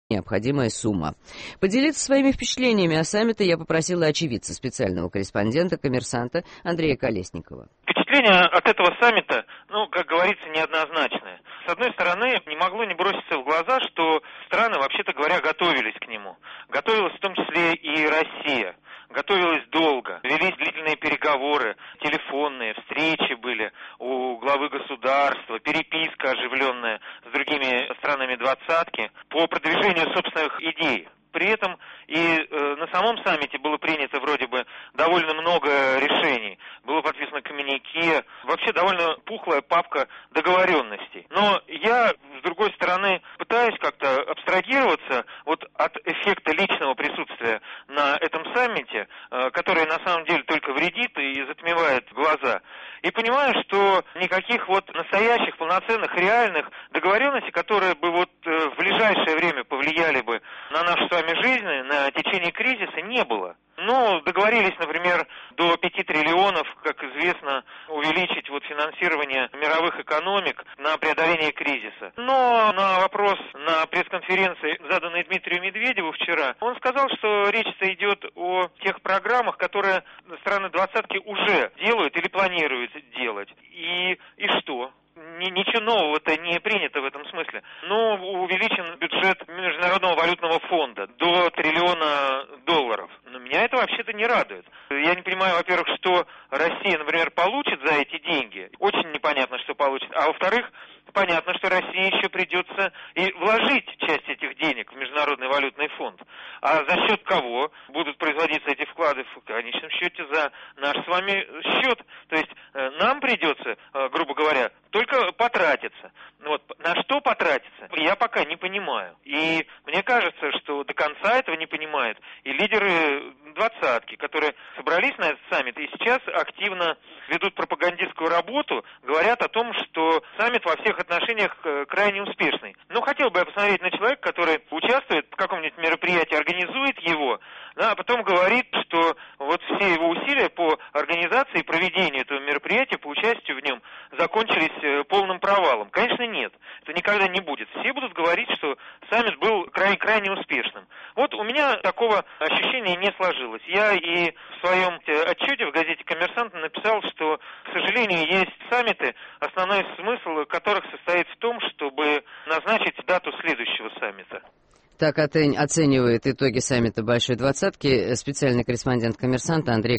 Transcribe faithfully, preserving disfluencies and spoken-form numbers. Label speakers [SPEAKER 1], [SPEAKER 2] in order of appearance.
[SPEAKER 1] необходимая сумма. Поделиться своими впечатлениями о саммите я попросила очевидца, специального корреспондента «Коммерсанта» Андрея Колесникова.
[SPEAKER 2] Впечатление от этого саммита, ну, как говорится, неоднозначное. С одной стороны, не могло не броситься в глаза, что страны, вообще-то говоря, готовились к нему. Готовилась в том числе и Россия. Готовилась долго, велись длительные переговоры, телефонные, встречи были у главы государства, переписка оживленная с другими странами двадцатки по продвижению собственных идей. При этом и э, на самом саммите было принято вроде бы довольно много решений. Было подписано коммюнике, вообще довольно пухлая папка договоренностей. Но я, с другой стороны, пытаюсь как-то абстрагироваться вот от эффекта личного присутствия на этом саммите, э, который на самом деле только вредит и затмевает глаза. И понимаю, что никаких вот настоящих, полноценных, реальных договоренностей, которые бы вот э, в ближайшее время повлияли бы на нашу с вами жизнь, на течение кризиса, не было. Ну, договорились, например, до пяти триллионов, как известно, увеличить вот финансирование мировых экономик на преодоление кризиса. Но на вопрос на пресс-конференции, заданный Дмитрию Медведеву вчера, он сказал, что речь-то идет о тех программах, которые страны двадцатки уже делают или планируют делать. И, и что? Ничего нового-то не принято в этом смысле. Но увеличен бюджет Международного валютного фонда до триллиона долларов. Но меня это вообще-то не радует. Я не понимаю, во-первых, что Россия, например, получит за эти деньги. Очень непонятно, что получит. А во-вторых, понятно, что России еще придется и вложить часть этих денег в Международный валютный фонд. А за счет кого будут производиться эти вклады? В конечном счете за наш с вами счет. То есть э, нам придется, э, грубо говоря, только потратиться. Вот. На что потратиться, я пока не понимаю. И мне кажется, что до конца этого не понимают и лидеры двадцатки, которые собрались на этот саммит и сейчас активно ведут пропагандистскую работу, говорят о том, что саммит во всех отношениях крайне успешный. Но хотел бы я посмотреть на человека, который участвует в каком-нибудь мероприятии, организует его, да, а потом говорит, что вот все его усилия по организации и проведению этого мероприятия, по участию в нем, закончились полным провалом. Конечно, нет. Это никогда не будет. Все будут говорить, что саммит был крайне, крайне успешным. Вот у меня такого ощущения не сложилось. Я и в своем отчете в газете «Коммерсант» написал, что, к сожалению, есть саммиты, основной смысл которых состоит в том, чтобы назначить дату следующего саммита.
[SPEAKER 1] Так оценивает итоги саммита Большой Двадцатки специальный корреспондент «Коммерсанта» Андрей